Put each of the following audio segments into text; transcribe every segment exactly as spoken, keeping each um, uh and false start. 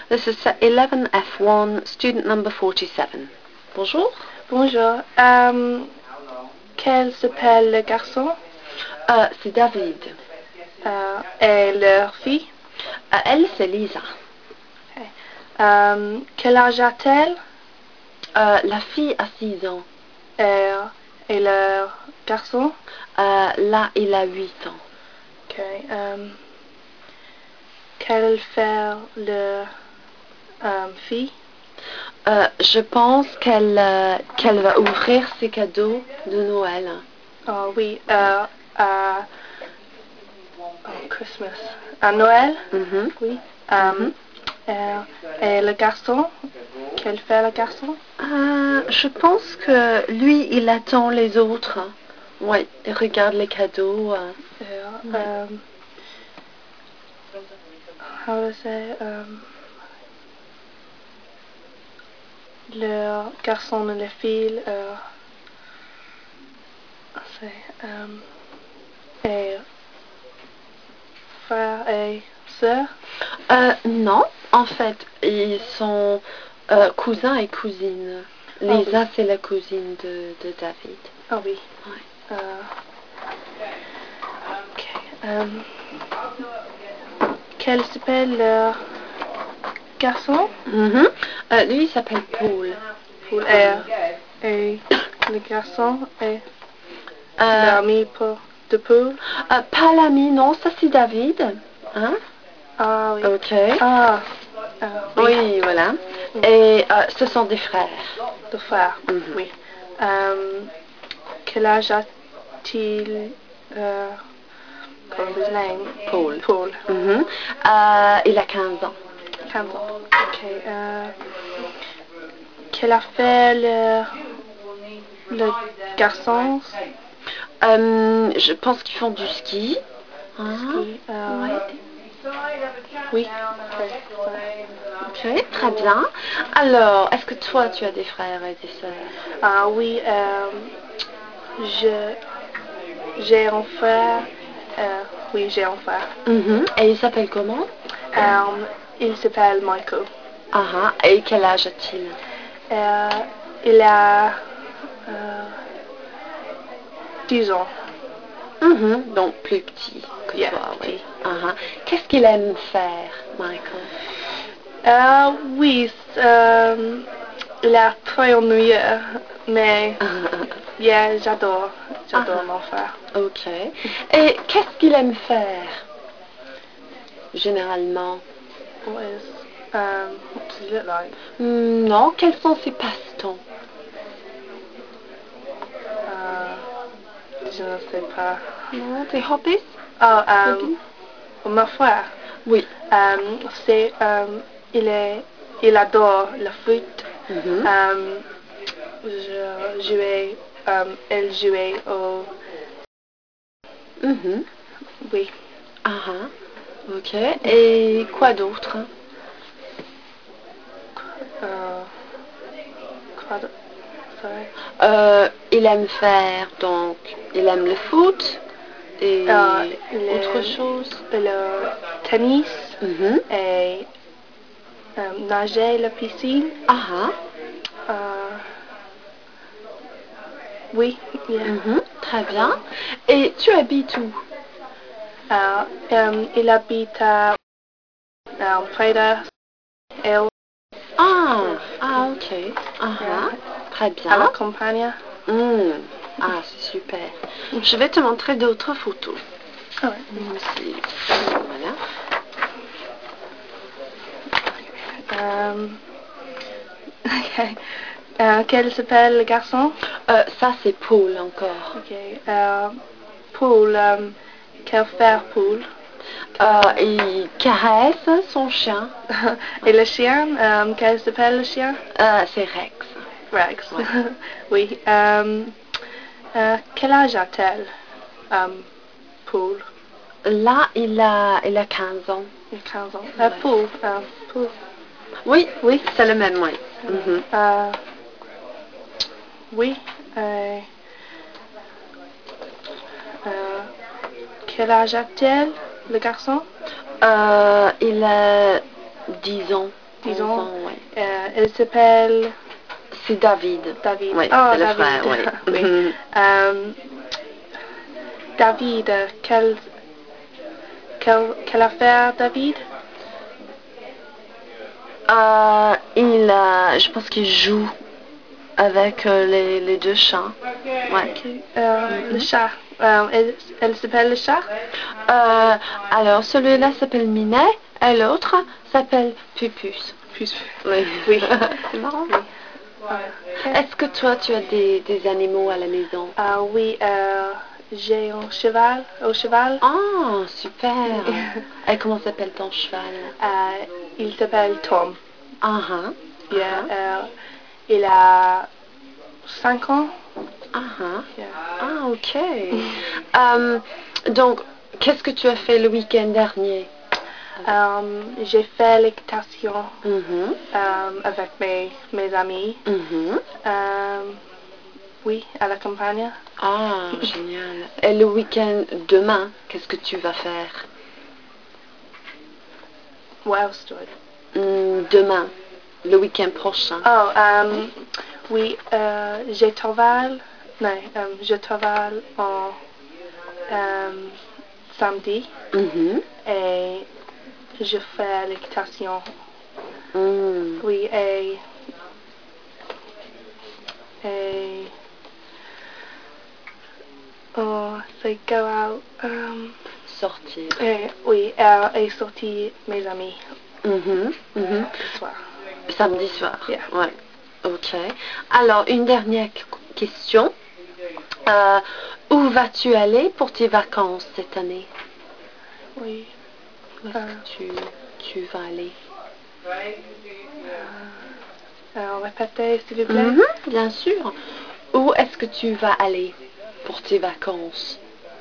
This is eleven F one, student number forty-seven. Bonjour. Bonjour. Um, quel s'appelle le garçon? Euh, c'est David. Uh, et leur fille? Euh, elle, c'est Lisa. Okay. Um, quel âge a-t-elle? Euh, la fille a six ans. Et, et leur garçon? Euh, là, il a huit ans. Okay. Um, quelle fait le um, fille? Euh, je pense qu'elle euh, qu'elle va ouvrir ses cadeaux de Noël. Oh oui, euh, à oh, Christmas. À Noël? Mm-hmm. Oui. Um, Mm-hmm. et, et le garçon? Quel fait le garçon? Euh, je pense que lui, il attend les autres. Oui, il regarde les cadeaux. Euh. Et, Ouais. um, how to say, um, le garçon et la fille, euh, c'est, um, et frère et sœur. Euh, non, en fait, ils sont euh, cousins et cousines. Lisa, oui. c'est la cousine de, de David. Ah oui. Ouais. Euh, ok. Um, quel s'appelle le garçon? Mhm. Euh, lui, il s'appelle Paul. Paul. Et, et le garçon est Euh, l'ami de Paul. euh, pas l'ami, non, ça c'est David. Hein? Ah oui. Ok. Ah, ah oui. Oui, voilà. Mm. Et euh, ce sont des frères. De frère, Mhm. oui. Um, quel âge a-t-il? Uh, what's his name? Paul. Paul. Mhm. Euh, il a quinze ans. quinze ans. Ok. Uh, quel a fait le, le garçon? Euh, je pense qu'ils font du ski. Hein? Ski. Uh, Ouais. Oui. Ok, très bien. Alors, est-ce que toi, tu as des frères et des sœurs? Ah oui. Um, je j'ai un frère. Uh, oui, j'ai un frère. Mhm. Et il s'appelle comment? Um, il s'appelle Michael. Ah ah. Et quel âge a-t-il? Uh, il a uh, dix ans. Mhm. Donc plus petit que Yeah, toi, oui. petit. Ah ah. Qu'est-ce qu'il aime faire, Michael? Uh, oui, um, il est très ennuyeux, mais yeah, j'adore, Ah j'adore ah. mon frère. Ok. Et qu'est-ce qu'il aime faire, généralement? What is, um, what does he look like? Hmm, non, quels sont ses passe-temps? Uh, je ne sais pas. Non, tes hobbies? Oh, um, Hobbies? mon frère, Oui. um, c'est, um, il est, il adore le foot. Mhm. Um, je jouais, um, elle jouait au, Mhm. oui. Ah ah. Ok. Et quoi d'autre? Uh, quoi de, sorry. Euh, il aime faire, donc, il aime le foot et Uh, autre le, chose. le tennis Mhm. et um, nager la piscine. Ah ah. Uh, oui, yeah. Mhm. Très bien. Et tu habites où? Uh, um, il habite à um, près de elle, Ah, ah, ok. Ah yeah, ah. Très à la bien. campagne. Hmm. Ah, c'est super. Je vais te montrer d'autres photos. Ah ouais. Ici. Voilà. Um, ok. Uh, quel s'appelle le garçon? Euh, ça, c'est Paul encore. Ok. Uh, Paul, um, quel faire Paul? Euh, il caresse son chien. Et le chien, um, quel s'appelle le chien? Euh, c'est Rex. Rex. Ouais. Oui. Um, uh, quel âge a-t-elle, um, Paul? Là, il a, il a quinze ans. quinze ans. Ouais. Uh, Paul. Uh, Paul. Oui, Oui. c'est le même, oui. Mhm. Uh, oui. Uh, uh, quel âge a-t-elle, le garçon? Euh, il a dix ans. il s'appelle C'est David. David. Oui, oh, c'est le David. frère, oui. Oui. Mhm. Euh, David, euh, quelle, quelle, quelle affaire, David? Euh, il, euh, je pense qu'il joue avec euh, les, les deux chats. Ouais. Okay. Euh, Mhm. Le chat. Euh, elle elle s'appelle le chat? Euh, alors, celui-là s'appelle Minet et l'autre s'appelle Pupus. Puis- Oui. Oui. C'est marrant. Oui. Ah, ok. Est-ce que toi, tu as des, des animaux à la maison? Ah oui, euh, j'ai un cheval, au cheval. Ah, super. Et comment s'appelle ton cheval? Euh, il s'appelle Tom. Ah, ah, Yeah, ah, euh, il a cinq ans. ah, ah. Yeah. Ah, ok. Euh, donc, qu'est-ce que tu as fait le week-end dernier? Euh, j'ai fait l'équitation Mhm, euh, avec mes, mes amis. mhm. Euh, oui, à la campagne. Ah, génial. Et le week-end demain, qu'est-ce que tu vas faire? Wow, story. Hmm, demain, le week-end prochain. Oh, euh, oui, euh, je travaille. Non, euh, je travaille en euh, samedi Mhm. et je fais l'équitation. Hmm. Oui, et, et oh, c'est go out. Um, Sortir. et, oui, euh, et sortir mes amis Mhm, mhm. ce soir. Samedi soir. Yeah. Ouais. Ok. Alors, une dernière qu- question. Euh, où vas-tu aller pour tes vacances cette année? Oui. Où est-ce Euh, que tu, tu vas aller? euh, répétez, s'il vous plaît. Mhm, bien sûr. Où est-ce que tu vas aller pour tes vacances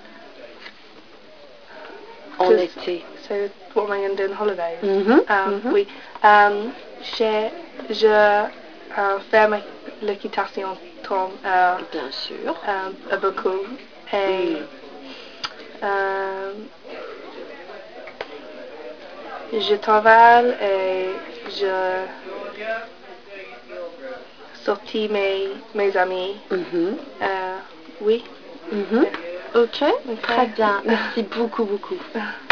en Que- été? So, what am I going to do on holidays? Mhm, Um, mhm. Oui. Um, je je euh, fais ma- l'équitation Tom, euh, Bien sûr. euh, beaucoup. Et Mm. euh, je travaille et je sortis mes, mes amis. Mhm, Euh, oui. mhm. Ok, Ok. très bien. Merci beaucoup, beaucoup.